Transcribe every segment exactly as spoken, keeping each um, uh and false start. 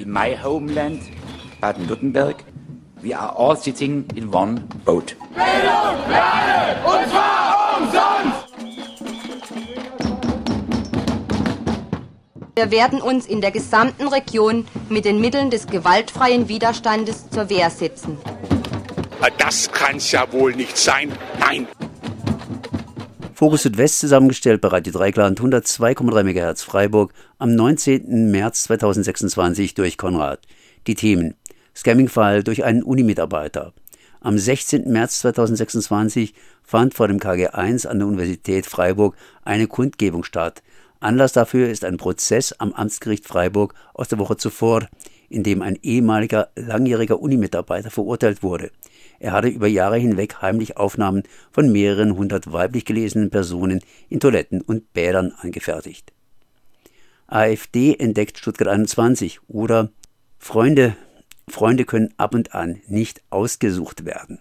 in my homeland, Baden-Württemberg, we are all sitting in one boat. Bildung für alle, und zwar umsonst! Wir werden uns in der gesamten Region mit den Mitteln des gewaltfreien Widerstandes zur Wehr setzen. Das kann's ja wohl nicht sein. Nein! Fokus Südwest zusammengestellt bei Radio Dreieckland hundertzwei Komma drei Megahertz Freiburg am neunzehnten März zweitausendsechsundzwanzig durch Konrad. Die Themen: Scamming-Fall durch einen Uni-Mitarbeiter. Am sechzehnten März zweitausendsechsundzwanzig fand vor dem K G eins an der Universität Freiburg eine Kundgebung statt. Anlass dafür ist ein Prozess am Amtsgericht Freiburg aus der Woche zuvor, in dem ein ehemaliger langjähriger Uni-Mitarbeiter verurteilt wurde. Er hatte über Jahre hinweg heimlich Aufnahmen von mehreren hundert weiblich gelesenen Personen in Toiletten und Bädern angefertigt. AfD entdeckt Stuttgart einundzwanzig oder Freunde, Freunde können ab und an nicht ausgesucht werden.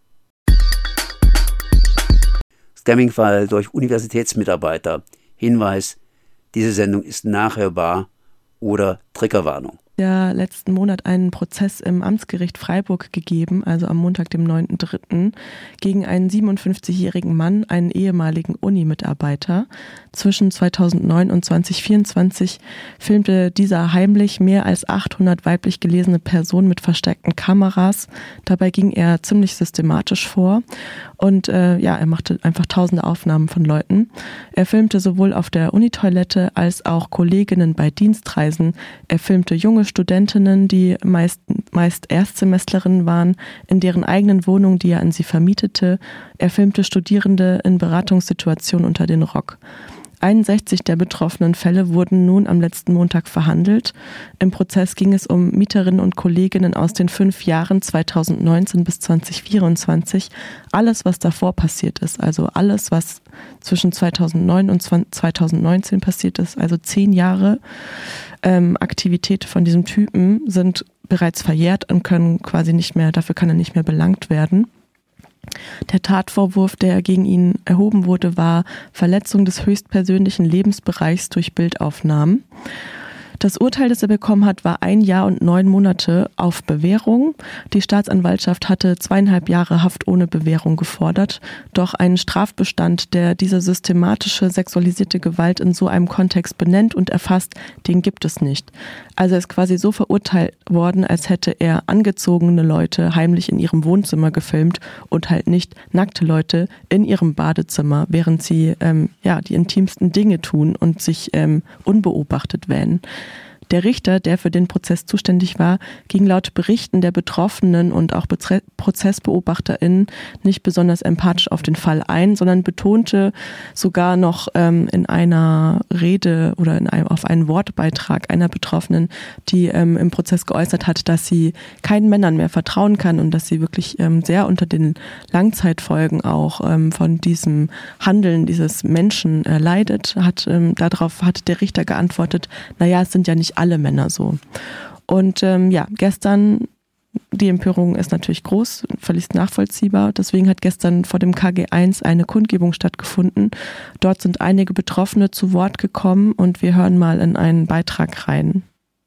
Scamming-Fall durch Universitätsmitarbeiter. Hinweis: Diese Sendung ist nachhörbar oder Triggerwarnung. Ja, letzten Monat einen Prozess im Amtsgericht Freiburg gegeben, also am Montag, dem neunten dritten, gegen einen siebenundfünfzigjährigen Mann, einen ehemaligen Uni-Mitarbeiter. Zwischen zweitausendneun und zweitausendvierundzwanzig filmte dieser heimlich mehr als achthundert weiblich gelesene Personen mit versteckten Kameras. Dabei ging er ziemlich systematisch vor und äh, ja, er machte einfach tausende Aufnahmen von Leuten. Er filmte sowohl auf der Unitoilette als auch Kolleginnen bei Dienstreisen. Er filmte junge Studentinnen, die meist, meist Erstsemestlerinnen waren, in deren eigenen Wohnungen, die er an sie vermietete. Er filmte Studierende in Beratungssituationen unter den Rock. einundsechzig der betroffenen Fälle wurden nun am letzten Montag verhandelt. Im Prozess ging es um Mieterinnen und Kolleginnen aus den fünf Jahren zweitausendneunzehn bis zweitausendvierundzwanzig. Alles, was davor passiert ist, also alles, was zwischen zweitausendneun und zweitausendneunzehn passiert ist, also zehn Jahre ähm, Aktivität von diesem Typen, sind bereits verjährt und können quasi nicht mehr, dafür kann er nicht mehr belangt werden. Der Tatvorwurf, der gegen ihn erhoben wurde, war Verletzung des höchstpersönlichen Lebensbereichs durch Bildaufnahmen. Das Urteil, das er bekommen hat, war ein Jahr und neun Monate auf Bewährung. Die Staatsanwaltschaft hatte zweieinhalb Jahre Haft ohne Bewährung gefordert. Doch einen Strafbestand, der diese systematische sexualisierte Gewalt in so einem Kontext benennt und erfasst, den gibt es nicht. Also er ist quasi so verurteilt worden, als hätte er angezogene Leute heimlich in ihrem Wohnzimmer gefilmt und halt nicht nackte Leute in ihrem Badezimmer, während sie ähm, ja die intimsten Dinge tun und sich ähm, unbeobachtet wähnen. Der Richter, der für den Prozess zuständig war, ging laut Berichten der Betroffenen und auch Be- ProzessbeobachterInnen nicht besonders empathisch auf den Fall ein, sondern betonte sogar noch ähm, in einer Rede oder in einem, auf einen Wortbeitrag einer Betroffenen, die ähm, im Prozess geäußert hat, dass sie keinen Männern mehr vertrauen kann und dass sie wirklich ähm, sehr unter den Langzeitfolgen auch ähm, von diesem Handeln dieses Menschen äh, leidet. Hat, ähm, darauf hat der Richter geantwortet, naja, es sind ja nicht alle Männer so. Und ähm, ja, gestern, die Empörung ist natürlich groß, völlig nachvollziehbar. Deswegen hat gestern vor dem K G eins eine Kundgebung stattgefunden. Dort sind einige Betroffene zu Wort gekommen und wir hören mal in einen Beitrag rein.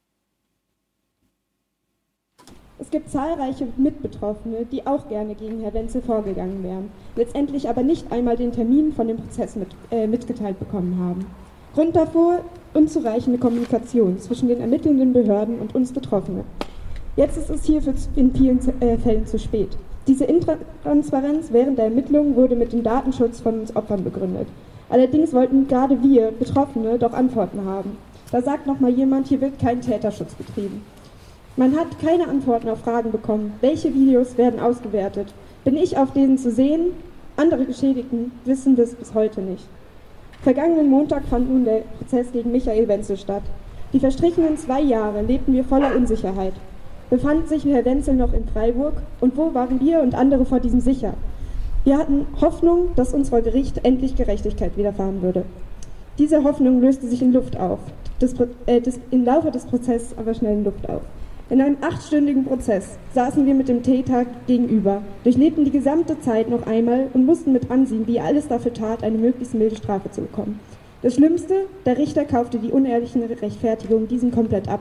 Es gibt zahlreiche Mitbetroffene, die auch gerne gegen Herrn Wenzel vorgegangen wären, letztendlich aber nicht einmal den Termin von dem Prozess mit, äh, mitgeteilt bekommen haben. Grund davor: unzureichende Kommunikation zwischen den ermittelnden Behörden und uns Betroffenen. Jetzt ist es hierfür in vielen äh, Fällen zu spät. Diese Intransparenz während der Ermittlungen wurde mit dem Datenschutz von uns Opfern begründet. Allerdings wollten gerade wir Betroffene doch Antworten haben. Da sagt nochmal jemand, hier wird kein Täterschutz betrieben. Man hat keine Antworten auf Fragen bekommen. Welche Videos werden ausgewertet? Bin ich auf denen zu sehen? Andere Geschädigten wissen das bis heute nicht. Vergangenen Montag fand nun der Prozess gegen Michael Wenzel statt. Die verstrichenen zwei Jahre lebten wir voller Unsicherheit. Befand sich Herr Wenzel noch in Freiburg? Und wo waren wir und andere vor diesem sicher? Wir hatten Hoffnung, dass uns vor Gericht endlich Gerechtigkeit widerfahren würde. Diese Hoffnung löste sich in Luft auf, das, äh, das, im Laufe des Prozesses aber schnell in Luft auf. In einem achtstündigen Prozess saßen wir mit dem Täter gegenüber, durchlebten die gesamte Zeit noch einmal und mussten mit ansehen, wie er alles dafür tat, eine möglichst milde Strafe zu bekommen. Das Schlimmste: der Richter kaufte die unehrlichen Rechtfertigungen diesem komplett ab.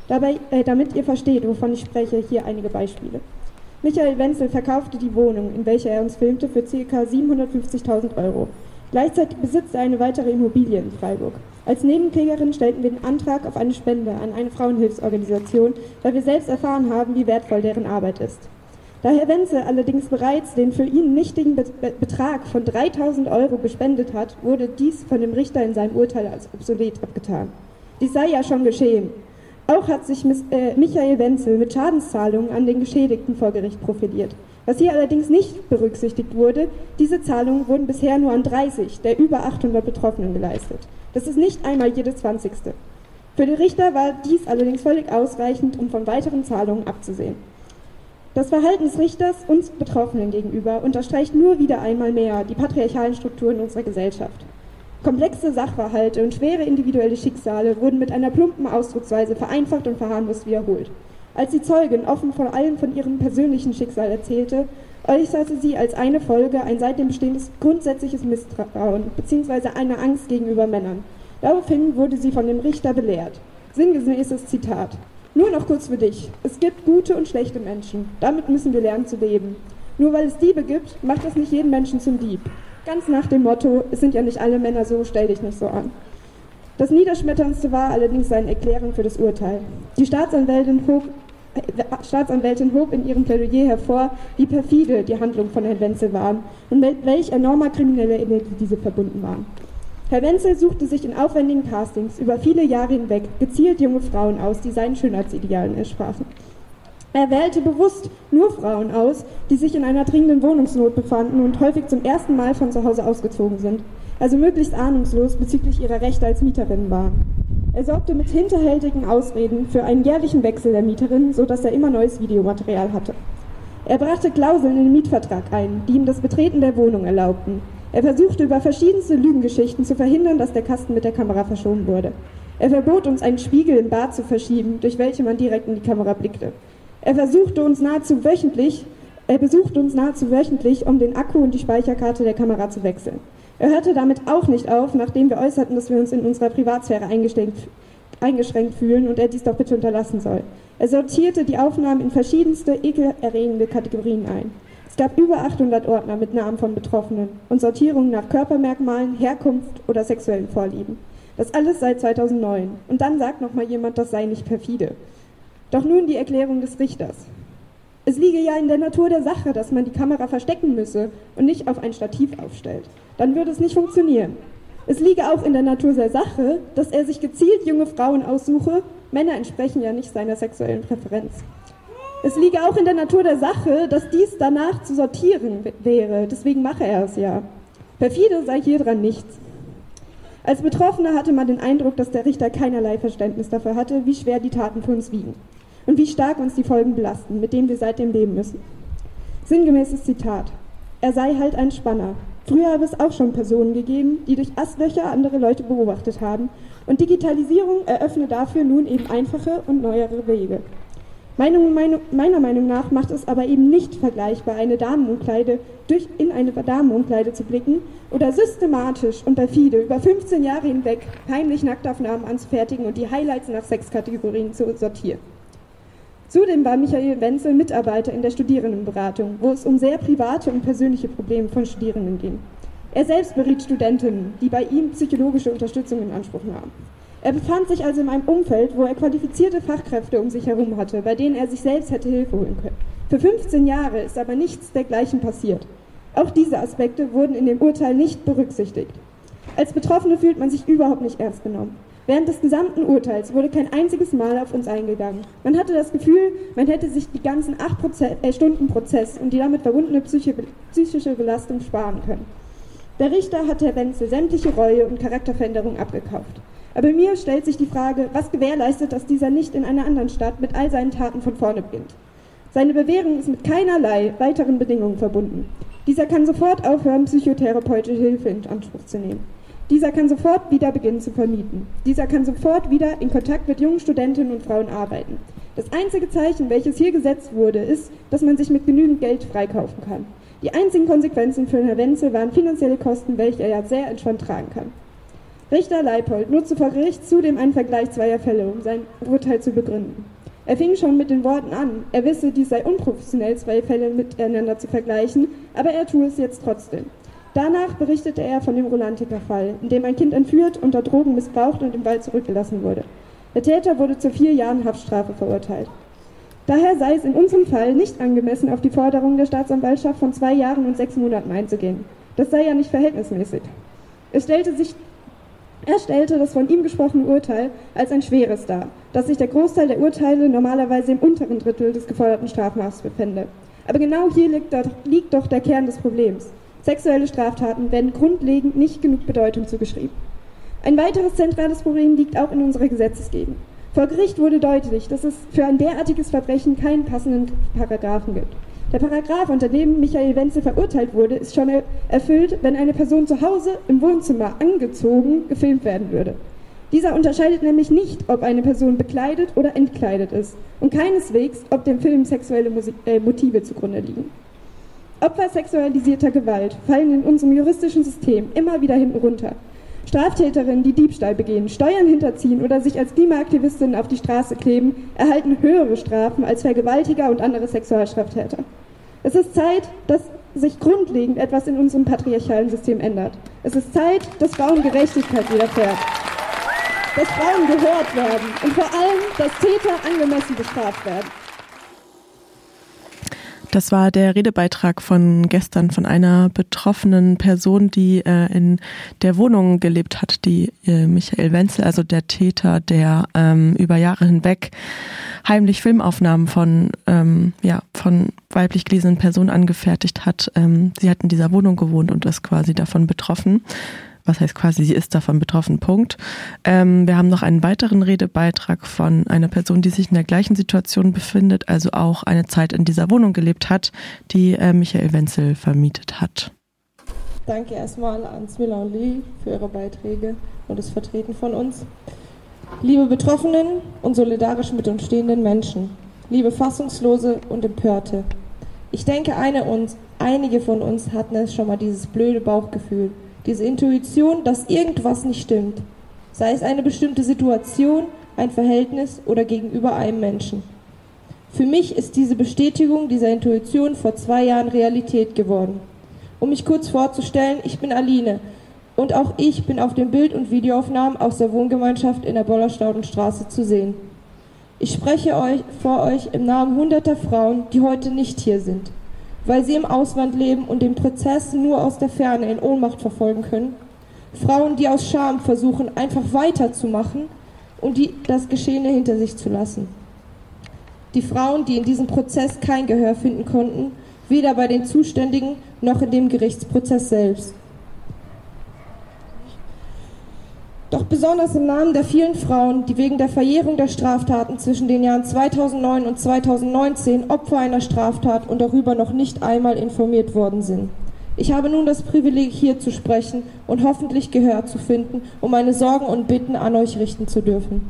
Dabei, äh, damit ihr versteht, wovon ich spreche, hier einige Beispiele. Michael Wenzel verkaufte die Wohnung, in welcher er uns filmte, für ca. siebenhundertfünfzigtausend Euro. Gleichzeitig besitzt er eine weitere Immobilie in Freiburg. Als Nebenklägerin stellten wir den Antrag auf eine Spende an eine Frauenhilfsorganisation, weil wir selbst erfahren haben, wie wertvoll deren Arbeit ist. Da Herr Wenzel allerdings bereits den für ihn nichtigen Be- Be- Betrag von dreitausend Euro gespendet hat, wurde dies von dem Richter in seinem Urteil als obsolet abgetan. Dies sei ja schon geschehen. Auch hat sich Miss, äh, Michael Wenzel mit Schadenszahlungen an den Geschädigten vor Gericht profiliert. Was hier allerdings nicht berücksichtigt wurde, diese Zahlungen wurden bisher nur an dreißig der über achthundert Betroffenen geleistet. Das ist nicht einmal jede zwanzigste. Für den Richter war dies allerdings völlig ausreichend, um von weiteren Zahlungen abzusehen. Das Verhalten des Richters uns Betroffenen gegenüber unterstreicht nur wieder einmal mehr die patriarchalen Strukturen unserer Gesellschaft. Komplexe Sachverhalte und schwere individuelle Schicksale wurden mit einer plumpen Ausdrucksweise vereinfacht und verharmlost wiederholt. Als die Zeugin offen vor allem von ihrem persönlichen Schicksal erzählte, äußerte sie als eine Folge ein seitdem bestehendes grundsätzliches Misstrauen bzw. eine Angst gegenüber Männern. Daraufhin wurde sie von dem Richter belehrt. Sinngemäßes Zitat: Nur noch kurz für dich. Es gibt gute und schlechte Menschen. Damit müssen wir lernen zu leben. Nur weil es Diebe gibt, macht das nicht jeden Menschen zum Dieb. Ganz nach dem Motto, es sind ja nicht alle Männer so, stell dich nicht so an. Das Niederschmetterndste war allerdings seine Erklärung für das Urteil. Die Staatsanwältin hob, äh, Staatsanwältin hob in ihrem Plädoyer hervor, wie perfide die Handlungen von Herrn Wenzel waren und mit welch enormer krimineller Energie diese verbunden waren. Herr Wenzel suchte sich in aufwendigen Castings über viele Jahre hinweg gezielt junge Frauen aus, die seinen Schönheitsidealen entsprachen. Er wählte bewusst nur Frauen aus, die sich in einer dringenden Wohnungsnot befanden und häufig zum ersten Mal von zu Hause ausgezogen sind, also möglichst ahnungslos bezüglich ihrer Rechte als Mieterinnen waren. Er sorgte mit hinterhältigen Ausreden für einen jährlichen Wechsel der Mieterinnen, sodass er immer neues Videomaterial hatte. Er brachte Klauseln in den Mietvertrag ein, die ihm das Betreten der Wohnung erlaubten. Er versuchte über verschiedenste Lügengeschichten zu verhindern, dass der Kasten mit der Kamera verschoben wurde. Er verbot uns, einen Spiegel im Bad zu verschieben, durch welche man direkt in die Kamera blickte. Er versuchte uns nahezu wöchentlich, er besuchte uns nahezu wöchentlich, um den Akku und die Speicherkarte der Kamera zu wechseln. Er hörte damit auch nicht auf, nachdem wir äußerten, dass wir uns in unserer Privatsphäre eingeschränkt fühlen und er dies doch bitte unterlassen soll. Er sortierte die Aufnahmen in verschiedenste ekelerregende Kategorien ein. Es gab über achthundert Ordner mit Namen von Betroffenen und Sortierungen nach Körpermerkmalen, Herkunft oder sexuellen Vorlieben. Das alles seit zweitausendneun. Und dann sagt noch mal jemand, das sei nicht perfide. Doch nun die Erklärung des Richters. Es liege ja in der Natur der Sache, dass man die Kamera verstecken müsse und nicht auf ein Stativ aufstellt. Dann würde es nicht funktionieren. Es liege auch in der Natur der Sache, dass er sich gezielt junge Frauen aussuche. Männer entsprechen ja nicht seiner sexuellen Präferenz. Es liege auch in der Natur der Sache, dass dies danach zu sortieren wäre. Deswegen mache er es ja. Perfide sei hieran nichts. Als Betroffener hatte man den Eindruck, dass der Richter keinerlei Verständnis dafür hatte, wie schwer die Taten für uns wiegen und wie stark uns die Folgen belasten, mit denen wir seitdem leben müssen. Sinngemäßes Zitat: Er sei halt ein Spanner. Früher habe es auch schon Personen gegeben, die durch Astlöcher andere Leute beobachtet haben, und Digitalisierung eröffne dafür nun eben einfache und neuere Wege. Meinung, meine, meiner Meinung nach macht es aber eben nicht vergleichbar, eine Damenumkleide durch in eine Damenumkleide zu blicken oder systematisch und perfide über fünfzehn Jahre hinweg heimlich Nacktaufnahmen anzufertigen und die Highlights nach Sexkategorien zu sortieren. Zudem war Michael Wenzel Mitarbeiter in der Studierendenberatung, wo es um sehr private und persönliche Probleme von Studierenden ging. Er selbst beriet Studentinnen, die bei ihm psychologische Unterstützung in Anspruch nahmen. Er befand sich also in einem Umfeld, wo er qualifizierte Fachkräfte um sich herum hatte, bei denen er sich selbst hätte Hilfe holen können. Für fünfzehn Jahre ist aber nichts dergleichen passiert. Auch diese Aspekte wurden in dem Urteil nicht berücksichtigt. Als Betroffene fühlt man sich überhaupt nicht ernst genommen. Während des gesamten Urteils wurde kein einziges Mal auf uns eingegangen. Man hatte das Gefühl, man hätte sich die ganzen acht Stunden Prozess und die damit verbundene psychische Belastung sparen können. Der Richter hat Herr Wenzel sämtliche Reue und Charakterveränderung abgekauft. Aber mir stellt sich die Frage, was gewährleistet, dass dieser nicht in einer anderen Stadt mit all seinen Taten von vorne beginnt. Seine Bewährung ist mit keinerlei weiteren Bedingungen verbunden. Dieser kann sofort aufhören, psychotherapeutische Hilfe in Anspruch zu nehmen. Dieser kann sofort wieder beginnen zu vermieten. Dieser kann sofort wieder in Kontakt mit jungen Studentinnen und Frauen arbeiten. Das einzige Zeichen, welches hier gesetzt wurde, ist, dass man sich mit genügend Geld freikaufen kann. Die einzigen Konsequenzen für Herrn Wenzel waren finanzielle Kosten, welche er ja sehr entspannt tragen kann. Richter Leipold nutzte vor Gericht zudem einen Vergleich zweier Fälle, um sein Urteil zu begründen. Er fing schon mit den Worten an, er wisse, dies sei unprofessionell, zwei Fälle miteinander zu vergleichen, aber er tue es jetzt trotzdem. Danach berichtete er von dem Rolantica-Fall, in dem ein Kind entführt, unter Drogen missbraucht und im Wald zurückgelassen wurde. Der Täter wurde zu vier Jahren Haftstrafe verurteilt. Daher sei es in unserem Fall nicht angemessen, auf die Forderung der Staatsanwaltschaft von zwei Jahren und sechs Monaten einzugehen. Das sei ja nicht verhältnismäßig. Es stellte sich Er stellte das von ihm gesprochene Urteil als ein schweres dar, dass sich der Großteil der Urteile normalerweise im unteren Drittel des geforderten Strafmaßes befände. Aber genau hier liegt doch, liegt doch der Kern des Problems. Sexuelle Straftaten werden grundlegend nicht genug Bedeutung zugeschrieben. Ein weiteres zentrales Problem liegt auch in unserer Gesetzgebung. Vor Gericht wurde deutlich, dass es für ein derartiges Verbrechen keinen passenden Paragraphen gibt. Der Paragraph, unter dem Michael Wenzel verurteilt wurde, ist schon erfüllt, wenn eine Person zu Hause im Wohnzimmer angezogen gefilmt werden würde. Dieser unterscheidet nämlich nicht, ob eine Person bekleidet oder entkleidet ist und keineswegs, ob dem Film sexuelle Musik, äh, Motive zugrunde liegen. Opfer sexualisierter Gewalt fallen in unserem juristischen System immer wieder hinten runter. Straftäterinnen, die Diebstahl begehen, Steuern hinterziehen oder sich als Klimaaktivistinnen auf die Straße kleben, erhalten höhere Strafen als Vergewaltiger und andere Sexualstraftäter. Es ist Zeit, dass sich grundlegend etwas in unserem patriarchalen System ändert. Es ist Zeit, dass Frauen Gerechtigkeit widerfährt, dass Frauen gehört werden und vor allem, dass Täter angemessen bestraft werden. Das war der Redebeitrag von gestern von einer betroffenen Person, die äh, in der Wohnung gelebt hat, die äh, Michael Wenzel, also der Täter, der ähm, über Jahre hinweg heimlich Filmaufnahmen von ähm, ja von weiblich gelesenen Personen angefertigt hat. Ähm, sie hat in dieser Wohnung gewohnt und ist quasi davon betroffen. Was heißt quasi, sie ist davon betroffen, Punkt. Ähm, wir haben noch einen weiteren Redebeitrag von einer Person, die sich in der gleichen Situation befindet, also auch eine Zeit in dieser Wohnung gelebt hat, die äh, Michael Wenzel vermietet hat. Danke erstmal an Smilla und Lee für ihre Beiträge und das Vertreten von uns. Liebe Betroffenen und solidarisch mit uns stehenden Menschen, liebe Fassungslose und Empörte. Ich denke, eine uns, einige von uns hatten es schon mal dieses blöde Bauchgefühl, diese Intuition, dass irgendwas nicht stimmt, sei es eine bestimmte Situation, ein Verhältnis oder gegenüber einem Menschen. Für mich ist diese Bestätigung dieser Intuition vor zwei Jahren Realität geworden. Um mich kurz vorzustellen, ich bin Aline und auch ich bin auf den Bild- und Videoaufnahmen aus der Wohngemeinschaft in der Bollerstaudenstraße zu sehen. Ich spreche euch vor euch im Namen hunderter Frauen, die heute nicht hier sind, weil sie im Ausland leben und den Prozess nur aus der Ferne in Ohnmacht verfolgen können. Frauen, die aus Scham versuchen, einfach weiterzumachen und die das Geschehene hinter sich zu lassen. Die Frauen, die in diesem Prozess kein Gehör finden konnten, weder bei den Zuständigen noch in dem Gerichtsprozess selbst. Doch besonders im Namen der vielen Frauen, die wegen der Verjährung der Straftaten zwischen den Jahren zweitausendneun und zweitausendneunzehn Opfer einer Straftat und darüber noch nicht einmal informiert worden sind. Ich habe nun das Privileg, hier zu sprechen und hoffentlich Gehör zu finden, um meine Sorgen und Bitten an euch richten zu dürfen.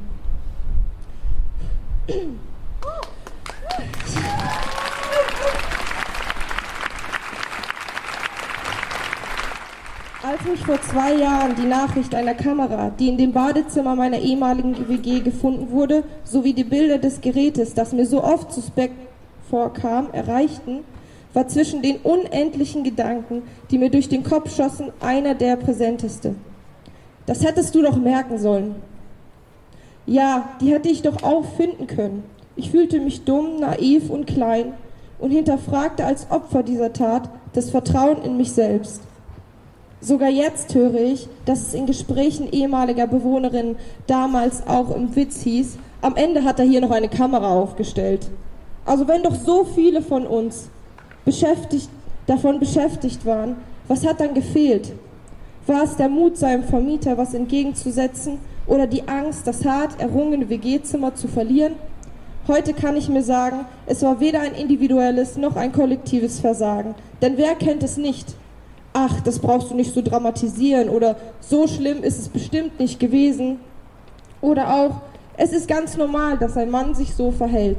Als mich vor zwei Jahren die Nachricht einer Kamera, die in dem Badezimmer meiner ehemaligen W G gefunden wurde, sowie die Bilder des Gerätes, das mir so oft suspekt vorkam, erreichten, war zwischen den unendlichen Gedanken, die mir durch den Kopf schossen, einer der präsenteste. Das hättest du doch merken sollen. Ja, die hätte ich doch auch finden können. Ich fühlte mich dumm, naiv und klein und hinterfragte als Opfer dieser Tat das Vertrauen in mich selbst. Sogar jetzt höre ich, dass es in Gesprächen ehemaliger Bewohnerinnen damals auch im Witz hieß, am Ende hat er hier noch eine Kamera aufgestellt. Also wenn doch so viele von uns beschäftigt, davon beschäftigt waren, was hat dann gefehlt? War es der Mut, seinem Vermieter was entgegenzusetzen oder die Angst, das hart errungene W G-Zimmer zu verlieren? Heute kann ich mir sagen, es war weder ein individuelles noch ein kollektives Versagen. Denn wer kennt es nicht? Ach, das brauchst du nicht so dramatisieren oder so schlimm ist es bestimmt nicht gewesen. Oder auch, es ist ganz normal, dass ein Mann sich so verhält.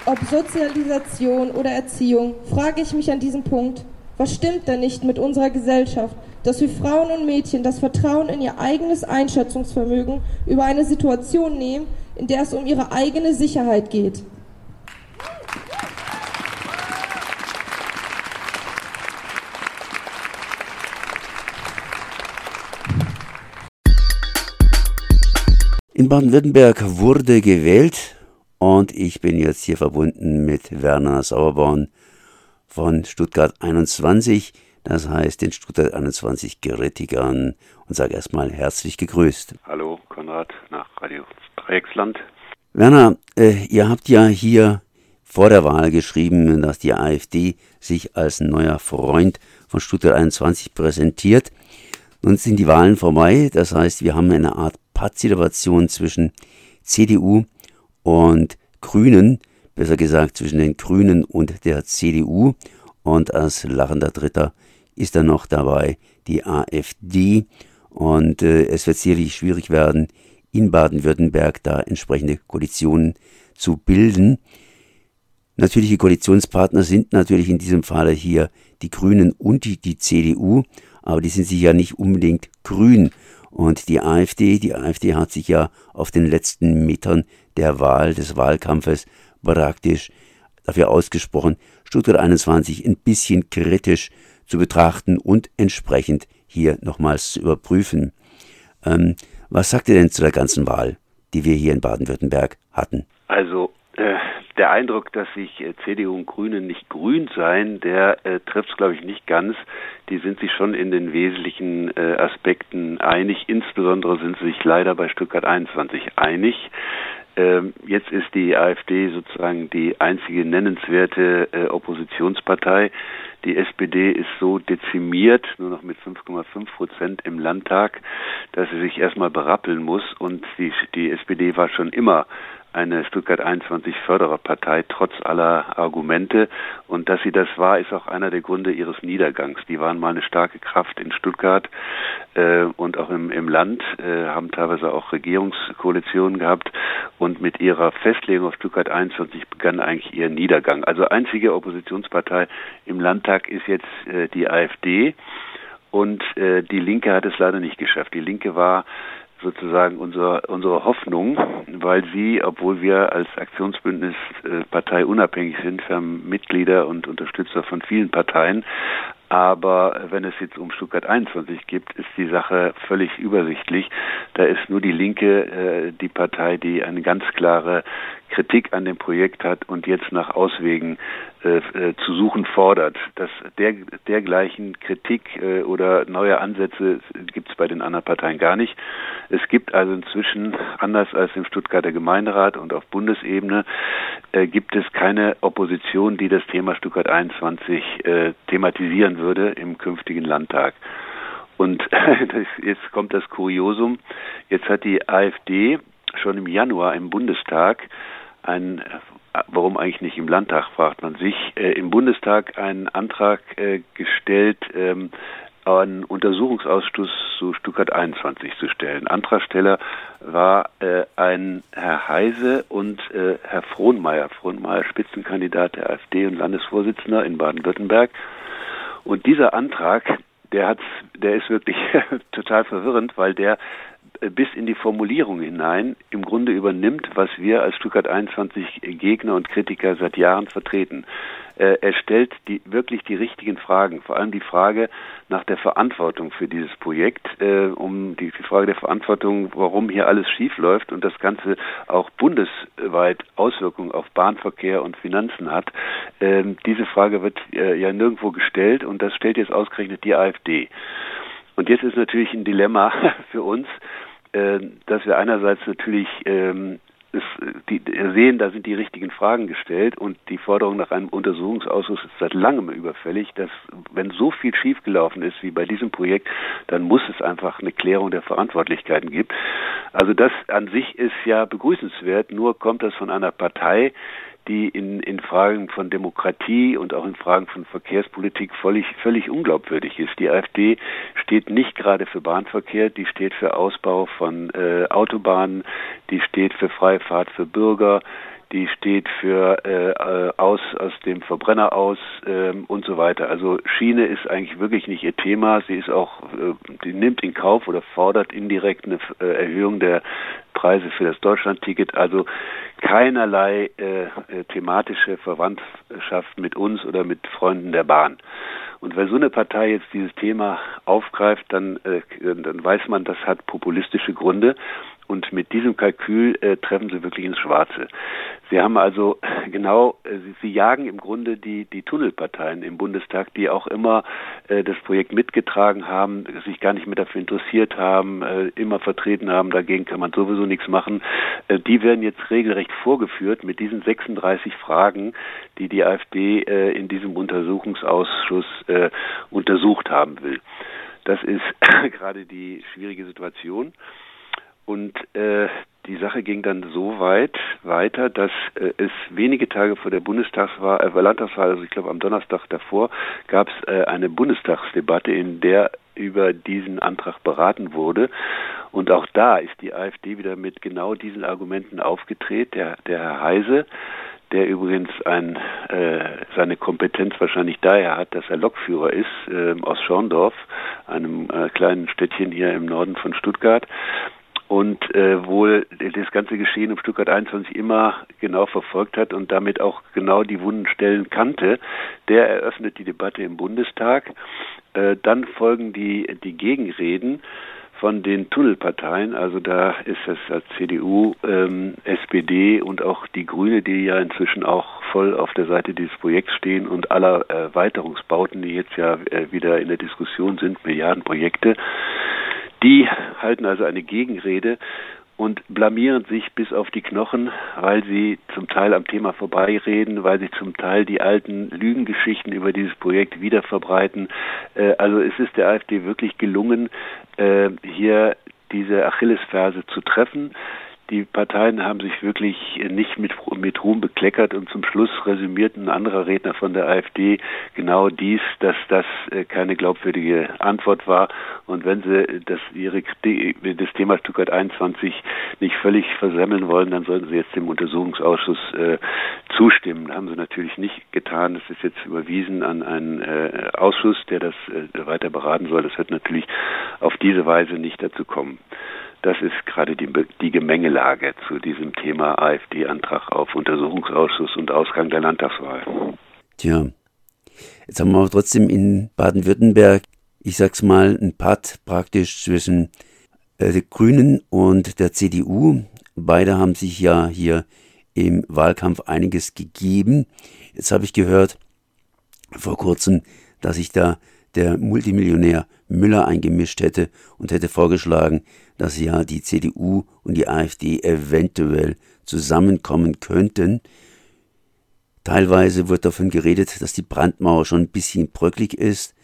ob Sozialisation oder Erziehung, frage ich mich an diesem Punkt, was stimmt denn nicht mit unserer Gesellschaft, dass wir Frauen und Mädchen das Vertrauen in ihr eigenes Einschätzungsvermögen über eine Situation nehmen, in der es um ihre eigene Sicherheit geht? In Baden-Württemberg wurde gewählt und ich bin jetzt hier verbunden mit Werner Sauerborn von Stuttgart einundzwanzig, das heißt den Stuttgart einundzwanzig Gerätigern, und sage erstmal herzlich gegrüßt. Hallo Konrad nach Radio Dreiecksland. Werner, äh, ihr habt ja hier vor der Wahl geschrieben, dass die AfD sich als neuer Freund von Stuttgart einundzwanzig präsentiert. Nun sind die Wahlen vorbei, das heißt, wir haben eine Art Pattsituation zwischen C D U und Grünen, besser gesagt zwischen den Grünen und der C D U, und als lachender Dritter ist dann noch dabei die AfD, und äh, es wird sicherlich schwierig werden, in Baden-Württemberg da entsprechende Koalitionen zu bilden. Natürliche Koalitionspartner sind natürlich in diesem Falle hier die Grünen und die, die C D U, aber die sind sich ja nicht unbedingt grün. Und die AfD, die AfD hat sich ja auf den letzten Metern der Wahl, des Wahlkampfes praktisch dafür ausgesprochen, Stuttgart einundzwanzig ein bisschen kritisch zu betrachten und entsprechend hier nochmals zu überprüfen. Ähm, was sagt ihr denn zu der ganzen Wahl, die wir hier in Baden-Württemberg hatten? Also äh, der Eindruck, dass sich äh, C D U und Grüne nicht grün seien, der äh, trifft es, glaube ich, nicht ganz. Die sind sich schon in den wesentlichen äh, Aspekten einig. Insbesondere sind sie sich leider bei Stuttgart einundzwanzig einig. Ähm, jetzt ist die AfD sozusagen die einzige nennenswerte äh, Oppositionspartei. Die S P D ist so dezimiert, nur noch mit fünf Komma fünf Prozent im Landtag, dass sie sich erstmal berappeln muss. Und die, die S P D war schon immer eine Stuttgart einundzwanzig Fördererpartei, trotz aller Argumente. Und dass sie das war, ist auch einer der Gründe ihres Niedergangs. Die waren mal eine starke Kraft in Stuttgart äh, und auch im, im Land, äh, haben teilweise auch Regierungskoalitionen gehabt. Und mit ihrer Festlegung auf Stuttgart einundzwanzig begann eigentlich ihr Niedergang. Also einzige Oppositionspartei im Landtag ist jetzt äh, die AfD. Und äh, die Linke hat es leider nicht geschafft. Die Linke war sozusagen unsere, unsere Hoffnung, weil sie, obwohl wir als Aktionsbündnis äh, parteiunabhängig sind, wir haben Mitglieder und Unterstützer von vielen Parteien, aber wenn es jetzt um Stuttgart einundzwanzig geht, ist die Sache völlig übersichtlich. Da ist nur die Linke äh, die Partei, die eine ganz klare Kritik an dem Projekt hat und jetzt nach Auswegen äh, äh, zu suchen fordert. Das, der, dergleichen Kritik äh, oder neue Ansätze gibt es bei den anderen Parteien gar nicht. Es gibt also inzwischen, anders als im Stuttgarter Gemeinderat und auf Bundesebene, äh, gibt es keine Opposition, die das Thema Stuttgart einundzwanzig äh, thematisieren würde im künftigen Landtag. Und jetzt kommt das Kuriosum. Jetzt hat die AfD schon im Januar im Bundestag ein, warum eigentlich nicht im Landtag, fragt man sich, äh, im Bundestag einen Antrag äh, gestellt, ähm, einen Untersuchungsausschuss zu Stuttgart einundzwanzig zu stellen. Antragsteller war äh, ein Herr Heise und äh, Herr Frohnmeier. Frohnmeier, Spitzenkandidat der AfD und Landesvorsitzender in Baden-Württemberg. Und dieser Antrag, der hat's, der ist wirklich total verwirrend, weil der bis in die Formulierung hinein im Grunde übernimmt, was wir als Stuttgart einundzwanzig Gegner und Kritiker seit Jahren vertreten. Äh, er stellt die, wirklich die richtigen Fragen, vor allem die Frage nach der Verantwortung für dieses Projekt, äh, um die, die Frage der Verantwortung, warum hier alles schief läuft und das Ganze auch bundesweit Auswirkungen auf Bahnverkehr und Finanzen hat. Ähm, diese Frage wird äh, ja nirgendwo gestellt und das stellt jetzt ausgerechnet die AfD. Und jetzt ist natürlich ein Dilemma für uns, äh, dass wir einerseits natürlich ähm, es, die, sehen, da sind die richtigen Fragen gestellt und die Forderung nach einem Untersuchungsausschuss ist seit langem überfällig, dass wenn so viel schiefgelaufen ist wie bei diesem Projekt, dann muss es einfach eine Klärung der Verantwortlichkeiten geben. Also das an sich ist ja begrüßenswert, nur kommt das von einer Partei, die in, in Fragen von Demokratie und auch in Fragen von Verkehrspolitik völlig, völlig unglaubwürdig ist. Die AfD steht nicht gerade für Bahnverkehr, die steht für Ausbau von äh, Autobahnen, die steht für freie Fahrt für Bürger, die steht für äh, aus aus dem Verbrenner aus äh, und so weiter. Also Schiene ist eigentlich wirklich nicht ihr Thema. Sie ist auch, äh, die nimmt in Kauf oder fordert indirekt eine äh, Erhöhung der Preise für das Deutschlandticket. Also keinerlei äh, äh, thematische Verwandtschaft mit uns oder mit Freunden der Bahn. Und wenn so eine Partei jetzt dieses Thema aufgreift, dann, äh, dann weiß man, das hat populistische Gründe. Und mit diesem Kalkül äh, treffen sie wirklich ins Schwarze. Sie haben also genau, äh, sie, sie jagen im Grunde die, die Tunnelparteien im Bundestag, die auch immer äh, das Projekt mitgetragen haben, sich gar nicht mehr dafür interessiert haben, äh, immer vertreten haben, dagegen kann man sowieso nichts machen. Äh, die werden jetzt regelrecht vorgeführt mit diesen sechsunddreißig Fragen, die die AfD äh, in diesem Untersuchungsausschuss äh, untersucht haben will. Das ist gerade die schwierige Situation. Und äh, die Sache ging dann so weit weiter, dass äh, es wenige Tage vor der Bundestagswahl, äh, Landtagswahl, also ich glaube am Donnerstag davor, gab es äh, eine Bundestagsdebatte, in der über diesen Antrag beraten wurde. Und auch da ist die AfD wieder mit genau diesen Argumenten aufgetreten. Der, der Herr Heise, der übrigens ein, äh, seine Kompetenz wahrscheinlich daher hat, dass er Lokführer ist, äh, aus Schorndorf, einem äh, kleinen Städtchen hier im Norden von Stuttgart, und äh, wohl das ganze Geschehen um Stuttgart einundzwanzig immer genau verfolgt hat und damit auch genau die wunden Stellen kannte, der eröffnet die Debatte im Bundestag. Äh, dann folgen die, die Gegenreden von den Tunnelparteien, also da ist es als C D U, ähm, S P D und auch die Grüne, die ja inzwischen auch voll auf der Seite dieses Projekts stehen und aller Erweiterungsbauten, die jetzt ja äh, wieder in der Diskussion sind, Milliardenprojekte. Die halten also eine Gegenrede und blamieren sich bis auf die Knochen, weil sie zum Teil am Thema vorbeireden, weil sie zum Teil die alten Lügengeschichten über dieses Projekt wieder verbreiten. Äh, also es ist der AfD wirklich gelungen, äh, hier diese Achillesferse zu treffen. Die Parteien haben sich wirklich nicht mit, mit Ruhm bekleckert und zum Schluss resümiert ein anderer Redner von der AfD genau dies, dass das keine glaubwürdige Antwort war. Und wenn sie das, ihre, das Thema Stuttgart einundzwanzig nicht völlig versemmeln wollen, dann sollten sie jetzt dem Untersuchungsausschuss äh, zustimmen. Das haben sie natürlich nicht getan. Das ist jetzt überwiesen an einen äh, Ausschuss, der das äh, weiter beraten soll. Das wird natürlich auf diese Weise nicht dazu kommen. Das ist gerade die, die Gemengelage zu diesem Thema AfD-Antrag auf Untersuchungsausschuss und Ausgang der Landtagswahl. Tja, jetzt haben wir aber trotzdem in Baden-Württemberg, ich sag's mal, ein Patt praktisch zwischen äh, den Grünen und der C D U. Beide haben sich ja hier im Wahlkampf einiges gegeben. Jetzt habe ich gehört vor kurzem, dass sich da der Multimillionär Müller eingemischt hätte und hätte vorgeschlagen, dass ja die C D U und die AfD eventuell zusammenkommen könnten. Teilweise wird davon geredet, dass die Brandmauer schon ein bisschen bröcklig ist.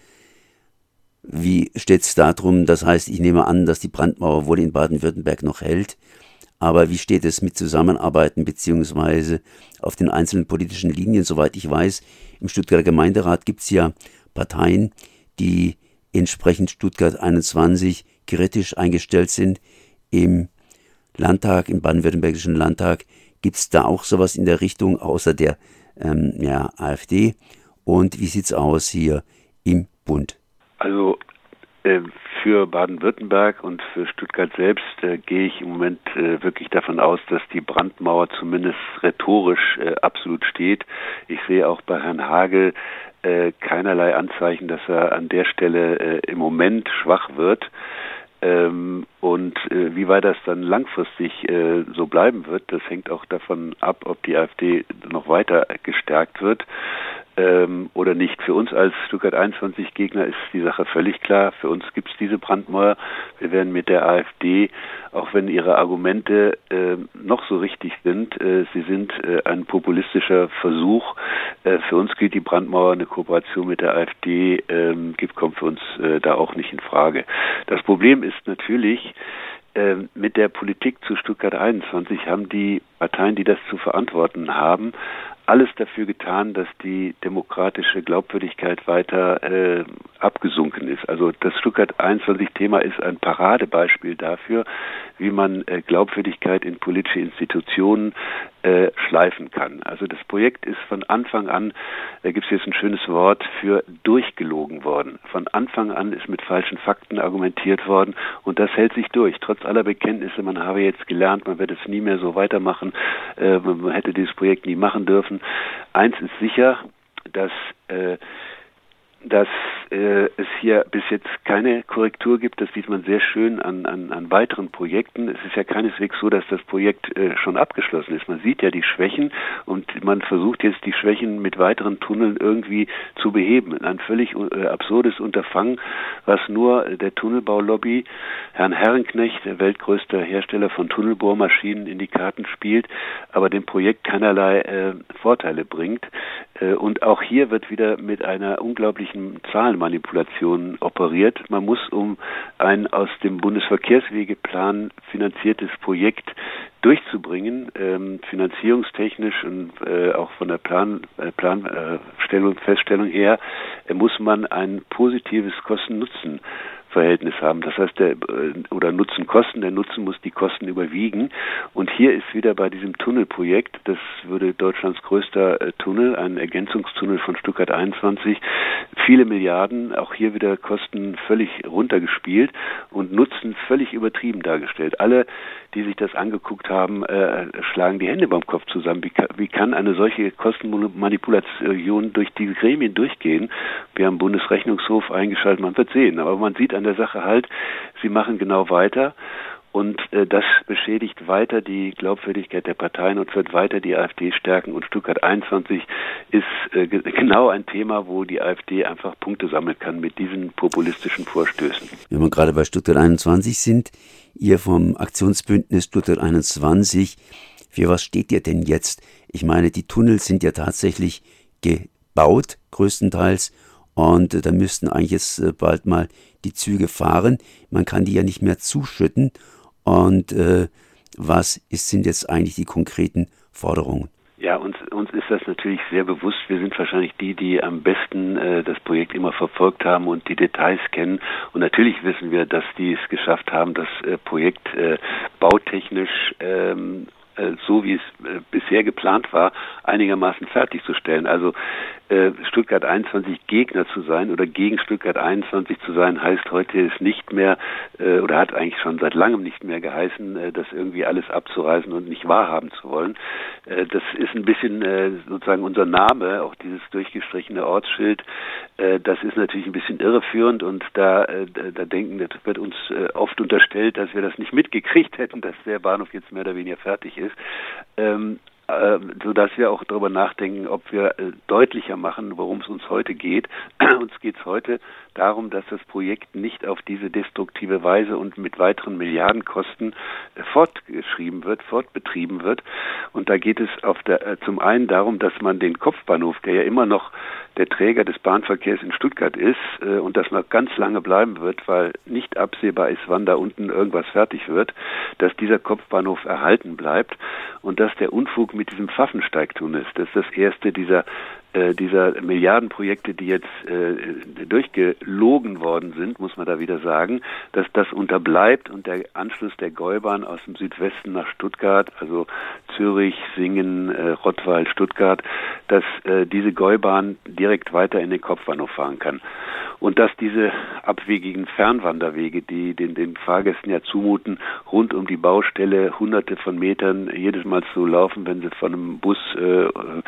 Wie steht es darum? Das heißt, ich nehme an, dass die Brandmauer wohl in Baden-Württemberg noch hält. Aber wie steht es mit Zusammenarbeiten beziehungsweise auf den einzelnen politischen Linien? Soweit ich weiß, im Stuttgarter Gemeinderat gibt es ja Parteien, die entsprechend Stuttgart einundzwanzig kritisch eingestellt sind. Im Landtag, im baden-württembergischen Landtag, gibt es da auch sowas in der Richtung, außer der ähm, ja, AfD? Und wie sieht es aus hier im Bund? Also äh, für Baden-Württemberg und für Stuttgart selbst äh, gehe ich im Moment äh, wirklich davon aus, dass die Brandmauer zumindest rhetorisch äh, absolut steht. Ich sehe auch bei Herrn Hagel äh, keinerlei Anzeichen, dass er an der Stelle äh, im Moment schwach wird. Ähm, und äh, wie weit das dann langfristig äh, so bleiben wird, das hängt auch davon ab, ob die AfD noch weiter gestärkt wird ähm, oder nicht. Für uns als Stuttgart einundzwanzig Gegner ist die Sache völlig klar. Für uns gibt es diese Brandmauer. Wir werden mit der AfD, auch wenn ihre Argumente äh, noch so richtig sind, äh, sie sind äh, ein populistischer Versuch. Äh, für uns gilt die Brandmauer, eine Kooperation mit der AfD äh, gibt, kommt für uns äh, da auch nicht in Frage. Das Problem ist natürlich, äh, mit der Politik zu Stuttgart einundzwanzig haben die Parteien, die das zu verantworten haben, alles dafür getan, dass die demokratische Glaubwürdigkeit weiter äh, abgesunken ist. Also das Stuttgart einundzwanzig-Thema ist ein Paradebeispiel dafür, wie man äh, Glaubwürdigkeit in politische Institutionen äh, schleifen kann. Also das Projekt ist von Anfang an, da gibt es jetzt ein schönes Wort für durchgelogen worden. Von Anfang an ist mit falschen Fakten argumentiert worden und das hält sich durch. Trotz aller Bekenntnisse, man habe jetzt gelernt, man wird es nie mehr so weitermachen, äh, man hätte dieses Projekt nie machen dürfen. Eins ist sicher, dass äh, dass äh, es hier bis jetzt keine Korrektur gibt. Das sieht man sehr schön an, an, an weiteren Projekten. Es ist ja keineswegs so, dass das Projekt äh, schon abgeschlossen ist. Man sieht ja die Schwächen und man versucht jetzt die Schwächen mit weiteren Tunneln irgendwie zu beheben. Ein völlig äh, absurdes Unterfangen, was nur der Tunnelbaulobby, Herrn Herrenknecht, der weltgrößte Hersteller von Tunnelbohrmaschinen, in die Karten spielt, aber dem Projekt keinerlei äh, Vorteile bringt. Äh, und auch hier wird wieder mit einer unglaublichen Zahlenmanipulation operiert. Man muss, um ein aus dem Bundesverkehrswegeplan finanziertes Projekt durchzubringen, ähm, finanzierungstechnisch und äh, auch von der Plan, äh, Planstellung, äh, Feststellung her, äh, muss man ein positives Kosten-Nutzen Verhältnis haben. Das heißt, der oder Nutzen-Kosten, der Nutzen muss die Kosten überwiegen. Und hier ist wieder bei diesem Tunnelprojekt, das würde Deutschlands größter äh, Tunnel, ein Ergänzungstunnel von Stuttgart einundzwanzig, viele Milliarden, auch hier wieder Kosten völlig runtergespielt und Nutzen völlig übertrieben dargestellt. Alle, die sich das angeguckt haben, äh, schlagen die Hände beim Kopf zusammen. Wie kann, wie kann eine solche Kostenmanipulation durch die Gremien durchgehen? Wir haben Bundesrechnungshof eingeschaltet, man wird sehen. Aber man sieht an der Sache halt, sie machen genau weiter und äh, das beschädigt weiter die Glaubwürdigkeit der Parteien und wird weiter die AfD stärken und Stuttgart einundzwanzig ist äh, g- genau ein Thema, wo die AfD einfach Punkte sammeln kann mit diesen populistischen Vorstößen. Wenn wir gerade bei Stuttgart einundzwanzig sind, ihr vom Aktionsbündnis Stuttgart einundzwanzig, für was steht ihr denn jetzt? Ich meine, die Tunnel sind ja tatsächlich gebaut, größtenteils, und äh, da müssten eigentlich jetzt äh, bald mal die Züge fahren. Man kann die ja nicht mehr zuschütten. Und äh, was ist, sind jetzt eigentlich die konkreten Forderungen? Ja, uns, uns ist das natürlich sehr bewusst. Wir sind wahrscheinlich die, die am besten äh, das Projekt immer verfolgt haben und die Details kennen. Und natürlich wissen wir, dass die es geschafft haben, das äh, Projekt äh, bautechnisch ähm, äh, so wie es äh, bisher geplant war, einigermaßen fertigzustellen. Also äh, Stuttgart einundzwanzig Gegner zu sein oder gegen Stuttgart einundzwanzig zu sein, heißt heute ist nicht mehr äh, oder hat eigentlich schon seit langem nicht mehr geheißen, äh, das irgendwie alles abzureißen und nicht wahrhaben zu wollen. Äh, das ist ein bisschen äh, sozusagen unser Name, auch dieses durchgestrichene Ortsschild, äh, das ist natürlich ein bisschen irreführend und da, äh, da denken, das wird uns äh, oft unterstellt, dass wir das nicht mitgekriegt hätten, dass der Bahnhof jetzt mehr oder weniger fertig ist. Ähm, sodass wir auch darüber nachdenken, ob wir äh, deutlicher machen, worum es uns heute geht. Uns geht es heute darum, dass das Projekt nicht auf diese destruktive Weise und mit weiteren Milliardenkosten äh, fortgeschrieben wird, fortbetrieben wird. Und da geht es auf der, äh, zum einen darum, dass man den Kopfbahnhof, der ja immer noch der Träger des Bahnverkehrs in Stuttgart ist äh, und das noch ganz lange bleiben wird, weil nicht absehbar ist, wann da unten irgendwas fertig wird, dass dieser Kopfbahnhof erhalten bleibt und dass der Unfug mit diesem Pfaffensteigtunnel ist. Das ist das erste dieser äh, dieser Milliardenprojekte, die jetzt äh, durchgelogen worden sind, muss man da wieder sagen, dass das unterbleibt und der Anschluss der Gäubahn aus dem Südwesten nach Stuttgart, also Zürich, Singen, äh, Rottweil, Stuttgart, dass äh, diese Gäubahn direkt weiter in den Kopfbahnhof fahren kann. Und dass diese abwegigen Fernwanderwege, die den, den Fahrgästen ja zumuten, rund um die Baustelle hunderte von Metern jedes Mal zu laufen, wenn sie von einem Bus äh,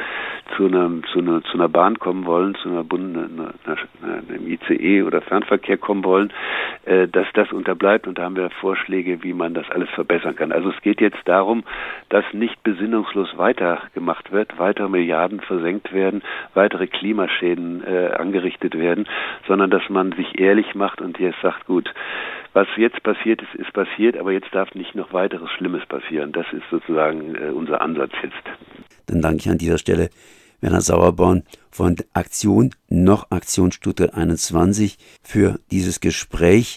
zu, einer, zu, einer, zu einer Bahn kommen wollen, zu einer Bund, einer, einem I C E oder Fernverkehr kommen wollen, äh, dass das unterbleibt. Und da haben wir Vorschläge, wie man das alles verbessern kann. Also es geht jetzt darum, dass nicht besinnungslos weitergemacht wird, weitere Milliarden versenkt werden, weitere Klimaschäden äh, angerichtet werden, sondern dass man sich ehrlich macht und jetzt sagt, gut, was jetzt passiert ist, ist passiert, aber jetzt darf nicht noch weiteres Schlimmes passieren. Das ist sozusagen äh, unser Ansatz jetzt. Dann danke ich an dieser Stelle Werner Sauerborn von Aktion noch Aktion Stuttgart einundzwanzig für dieses Gespräch.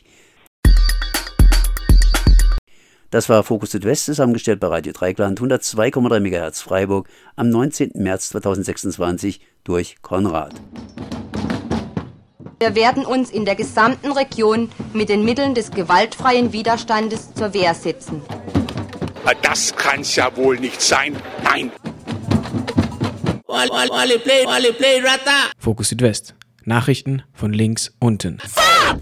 Das war Fokus Südwest, zusammengestellt bei Radio Dreikland, hundertzwei Komma drei Megahertz Freiburg, am neunzehnten März zweitausendsechsundzwanzig durch Konrad. Wir werden uns in der gesamten Region mit den Mitteln des gewaltfreien Widerstandes zur Wehr setzen. Das kann's ja wohl nicht sein. Nein. Fokus Südwest. Nachrichten von links unten.